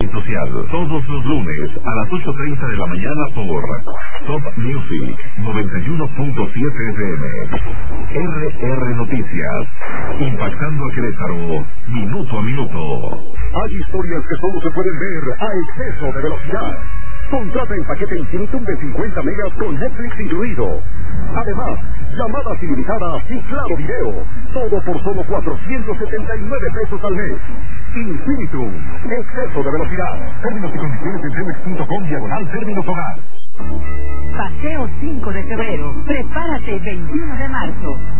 Social. Todos los lunes a las 8:30 de la mañana por Top Music 91.7 FM. RR Noticias. Impactando a Querétaro, minuto a minuto. Hay historias que solo se pueden ver a exceso de velocidad. Contrata el paquete Infinitum de 50 megas con Netflix incluido. Además, llamadas ilimitadas y claro video. Todo por solo 479 pesos al mes. Infinitum, exceso de velocidad. Términos y condiciones en cemex.com/términos hogar. Paseo 5 de febrero. Prepárate 21 de marzo.